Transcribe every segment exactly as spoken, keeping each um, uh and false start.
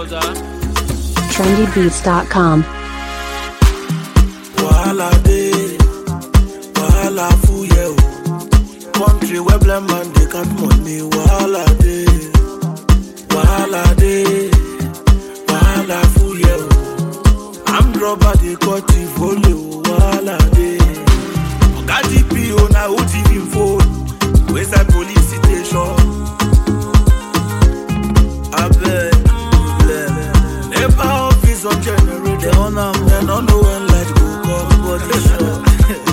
trendy beats dot com. Wahala dey, wahala full yeah. Country where blind man they count money. Wahala dey, wahala dey, wahala full yeah. I'm rubber they cut the volume. Wahala dey. Oga D P O na who T V phone. Where's that police station? I bet. Never office on generator. They don't know, they don't know when light go come. Body shot.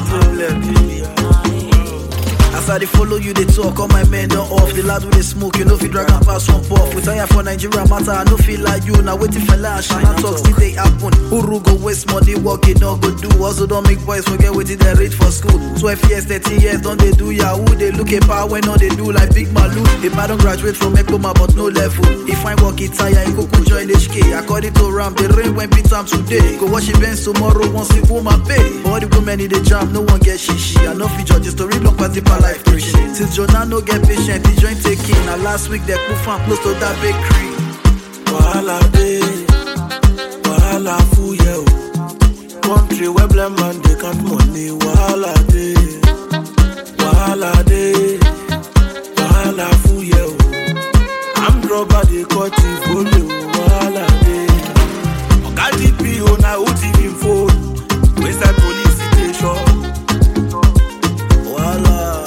As I dey follow you, they talk, all my men don't off. The lad with the smoke, you know if you drag and pass one puff. We tire for Nigeria matter, I no feel like you. Now waiting for lash, and I talk still they happen. Uru go waste money, work it not go do. Also don't make boys forget what they rate for school. Twelve years, thirteen years, don't they do yahoo? They look at power when all they do like Big Malu. If I don't graduate from Ekoma but no level, if I work it tire, you go join H K. According to Ram, the rain when beat time today. Go wash your Benz tomorrow, once the woman pay. All the women in the jam, no one get shishi. I know feature the story long past the life preaching. Since Jonah no get patient, the joint taking. Now last week they put fan close to that bakery. Wahala dey, wahala full yeah. Country where blind man they count money. Wahala dey, wahala dey, wahala full yeah. I'm rubber they cut the volume. Wahala dey. Oga D P O na who T V phone. Where's that police station? Voila.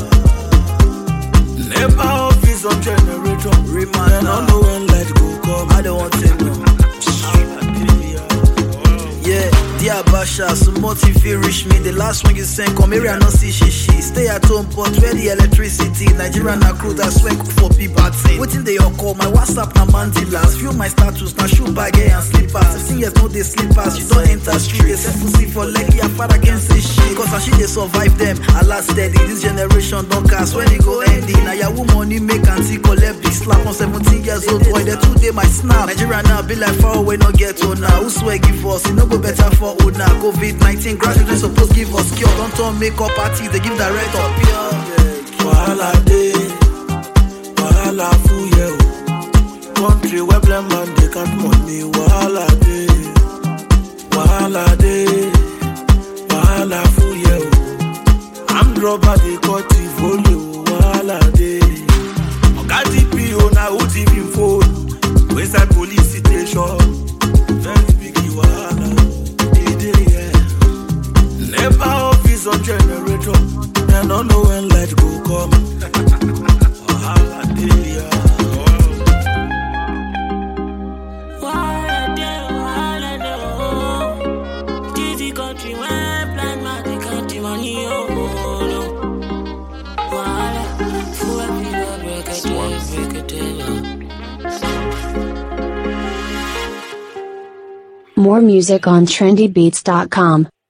Never office on generator. Remind I don't know when light go come. I don't want to know. Yeah, dear Basha, so much if you reach me. The last one you sent, come here, I not see she she. Stay at home, but where the electricity. Nigeria na crew that swear cook for people. Waiting they all call my WhatsApp na mandilas. View my status na shoe bag and slippers. Fifteen years no they slippers. You don't enter street. They say pussy for leg, your father can't say shit. Cause as she they survive them, I last steady. This generation don't cast when it go ending. Now your money make and see collect big slap on seventeen years old boy. They two day my snap. Nigeria now be like far away, no get to now. Who swear give us? It no go better for old now. COVID nineteen graduates supposed give us cure. Don't turn makeup parties, they give direct up here. Wahala dey, wahala full yeah. Country where blind man they count money. Wahala dey, wahala dey, wahala full yeah. I'm rubber they cut the volume. Wahala dey. Oga D P O na who T V phone. Where's that police station? Very big wahala. Never office on generator. I don't know when light go come. Wahala dey, wahala dey, wahala dey. This the country where blind man they count the money. Oh no, wahala full everywhere. Break it down, break it down. More music on trendy beats dot com.